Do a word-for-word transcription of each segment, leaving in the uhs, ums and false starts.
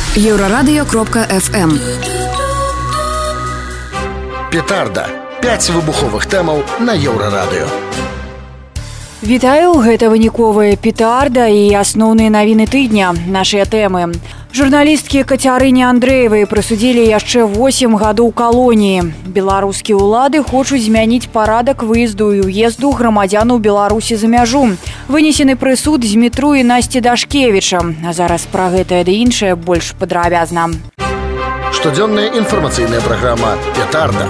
Еврорадио кропка эф эм. Петарда. Пяць выбуховых тэмаў на Еўрарадыё. Вітаю, гэта выніковая петарда і асноўныя навіны тыдня. Нашыя тэмы. Журналісткі Кацярыне Андрэевай прысудзілі яшчэ восем гадоў калоніі. Беларускія ўлады хочуць змяніць парадак выезду і ўезду грамадзянаў Беларусі за мяжу. Вынесены прысуд Змітру і Насці Дашкевіча. А зараз пра гэтае ды іншае больш падрабязна. Штодзённая інфармацыйная праграма «Петарда».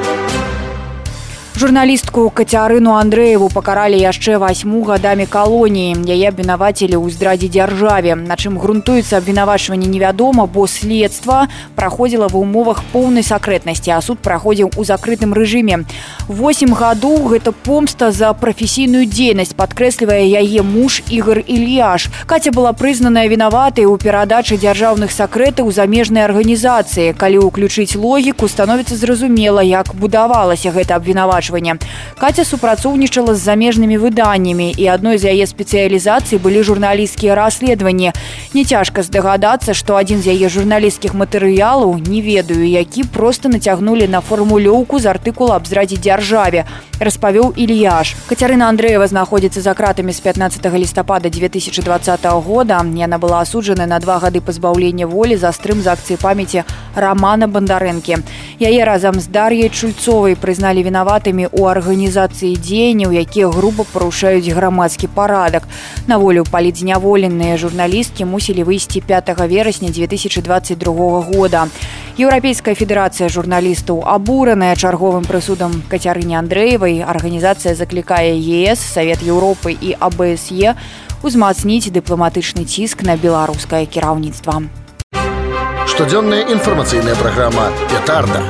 Журналістку Кацярыну Андрэеву пакаралі яшчэ васьму гадамі калоніі. Яе абвінавацілі ў здрадзе дзяржаве. На чым грунтуецца абвінавачванне невядома, бо следства праходзіла ва ўмовах поўнай сакрэтнасці, а суд праходзіў у закрытым рэжыме. Восем гадоў гэта помста за прафесійную дзейнасць, падкрэслівае яе муж Ігор Ільяш. Каця была прызнаная вінаватай у перадачы дзяржаўных сакрэтаў замежнай арганізацыі. Калі ўключыць логіку, становіцца зразумела, як будавалася гэта абвінавачванне. Каця супрацоўнічала з замежнымі выданнямі, і адной з яе спецыялізацый былі журналісцкія расследаванні. Не цяжка здагадацца, што адзін з яе журналісцкіх матэрыялаў, не ведаю які, проста нацягнулі на фармулёўку з артыкула аб здрадзе дзяржаве, распавёў Ільяш. Кацярына Андрэева знаходзіцца за кратамі з пятнаццатага лістапада дзве тысячы дваццатага года. Яна была асуджана на два гады пазбаўлення волі за стрым з акцыі памяці Рамана Бандарэнкі. Яе разам з Дар'яй Чульцовай прызналі вінаватымі у арганізацыі дзеянняў, якія груба парушаюць грамадскі парадак. На волю палітзняволеныя журналісткі мусілі выйсці пятага верасня дзве тысячы дваццаць другога года. Еўрапейская федэрацыя журналістаў абураная чарговым прысудам Кацярыне Андрэевай. Арганізацыя заклікае е эс, Савет Еўропы і а бэ эс е узмацніць дыпламатычны ціск на беларускае кіраўніцтва. Штодзённая інфармацыйная праграма «Петарда».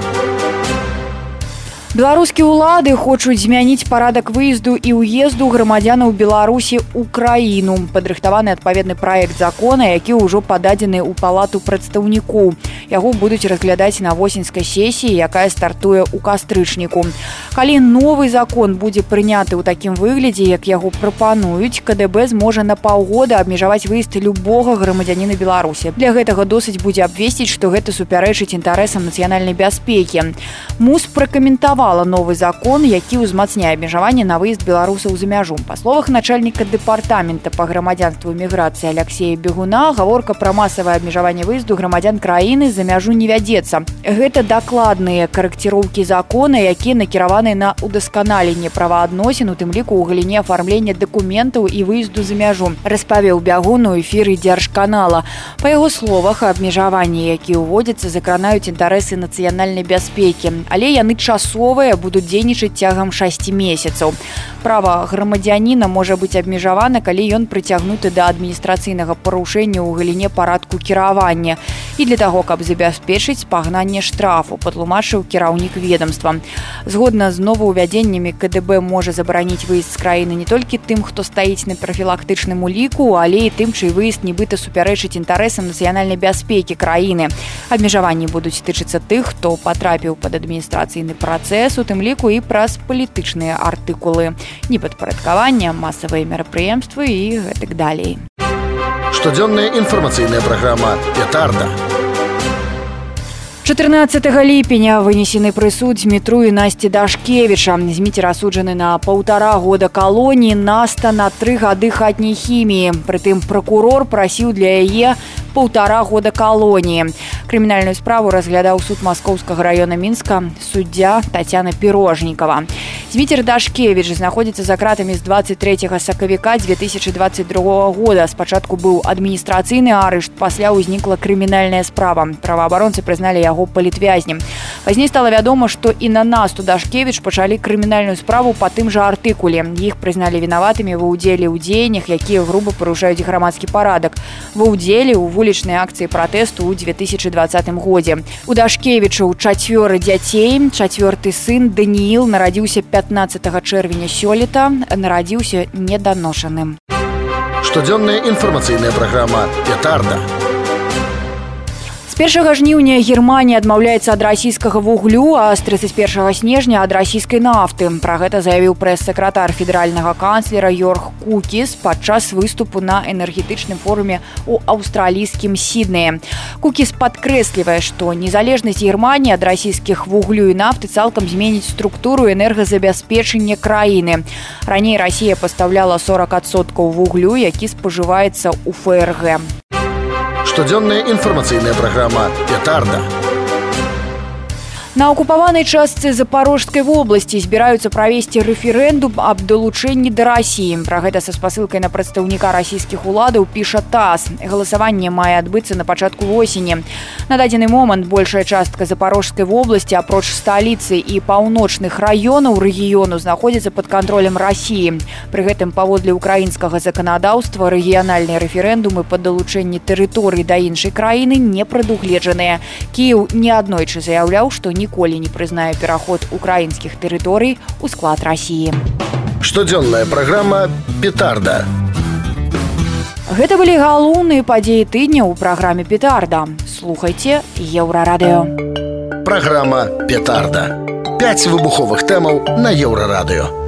Беларускія ўлады хочуць змяніць парадак выезду і ўезду грамадзянаў Беларусі ў краіну. Падрыхтаваны адпаведны праект закона, які ўжо пададзены ў палату прадстаўнікоў. Яго будуць разглядаць на восеньскай сесіі, якая стартуе ў кастрычніку. Калі новы закон будзе прыняты ў такім выглядзе, як яго прапануюць, ка дэ бэ зможа на паўгода абмежаваць выезд любога грамадзяніна Беларусі. Для гэтага досыць будзе абвесціць, што гэта супярэчыць інтарэсам нацыянальнай бяспекі. МУС пракаментавала новы закон, які ўзмацняе абмежаванне на выезд беларусаў за мяжу. Па словах начальніка дэпартамента па грамадзянству і міграцыі Аляксея Бегуна, гаворка пра масавае абмежаванне выезду грамадзян краіны за мяжу не вядзецца. Гэта дакладныя карэкціроўкі закона, якія накіраваны на удасканаленне праваадносін, у тым ліку ў галіне афармлення дакументаў і выезду за мяжу, распавёў Бягун у эфіры Дзяржканала. Па яго словах, абмежаванні, якія ўводзяцца, закранаюць інтарэсы нацыянальнай бяспекі, але яны часовыя, будуць дзейнічаць цягам шасці месяцаў. Права грамадзяніна можа быць абмежавана, калі ён прыцягнуты да адміністрацыйнага парушэння ў галіне парадку кіравання і для таго, каб забяспечыць спагнанне штрафу, патлумачыў кіраўнік ведомства. Згодна з новаўвядзеннямі, ка дэ бэ можа забараніць выезд з краіны не толькі тым, хто стаіць на прафілактычным уліку, але і тым, чый выезд нібыта супярэчыць інтарэсам нацыянальнай бяспекі краіны. Абмежаванні будуць тычыцца тых, хто патрапіў пад адміністрацыйны працэс, у тым ліку і праз палітычныя артыкулы, непадпарадкавання, масавыя мерапрыемствы і гэтак далей. Штодзённая інфармацыйная праграма «Петарда». чатырнаццатага ліпеня вынесены прысуд Змітру і Насці Дашкевіча. Зміцер асуджаны на паўтара года калоніі, Наста на тры гады хатняй хіміі. Прытым пракурор прасіў для яе паўтара года калоніі. Крымінальную справу разглядаў суд Маскоўскага раёна Мінска суддзя Тацяна Пірожнікава. Зміцер Дашкевіч знаходзіцца за кратамі з дваццаць трэцяга сакавіка дзве тысячы дваццаць другога года. Спачатку быў адміністрацыйны арышт, пасля ўзнікла крымінальная справа. Праваабаронцы прызналі яго палітвязнем. Пазней стала вядома, што і на Насту Дашкевіч пачалі крымінальную справу па тым жа артыкуле. Іх прызналі вінаватымі ва ўдзеле ў дзеяннях, якія груба парушаюць грамадскі парадак. Ва ўдзеле ў вулічнай акцыі пратэсту ў дзве тысячы дваццатым годзе. У Дашкевічаў чацвёра дзяцей. Чацвёрты сын Данііл нарадзіўся пятнаццатага чэрвеня сёлета, нарадзіўся неданошаным. Штодзённая інфармацыйная праграма «Петарда». першага жніўня Германія адмаўляецца ад расійскага вуглю, а з тридцать першага снежня ад расійскай нафты. Пра гэта заявіў прэс-сакратар федэральнага канцлера Йорг Кукіс падчас выступу на энергетычным форуме ў аўстралійскім Сіднеі. Кукіс падкрэслівае, што незалежнасць Германії ад расійскіх вуглю і нафты цалкам зменіць структуру энергазабяспечання краіны. Раней Расія пастаўляла сорок адсоткаў вуглю, які спажываецца ў эф эр гэ. Штодзённая інфармацыйная праграма «Петарда». На акупаванай частцы Запорожскай вобласці збіраюцца правесці рэферэндум аб далучэнні да Расіі. Пра гэта са спасылкай на прадстаўніка расійскіх уладаў піша ТАСС. Галасаванне мае адбыцца на пачатку восені. На дадзены момант большая частка Запорожскай вобласці, апроч сталіцы і паўночных раёнаў рэгіёну, знаходзіцца пад кантролем Расіі. Пры гэтым, паводле ўкраінскага заканадаўства, рэгіянальныя рэферэндумы па далучэнні тэрыторый да іншай краіны не прадугледжаныя. Кіеў неаднойчы заяўляў, што ні ніколі не прызнае пераход украінскіх тэрыторый у склад Расіі. Штодзённая праграма «Петарда». Гэта былі галоўныя падзеі тыдня ў праграме «Петарда». Слухайце Еўрарадыё. Праграма «Петарда». Пяць выбуховых тэмаў на Еўрарадыё.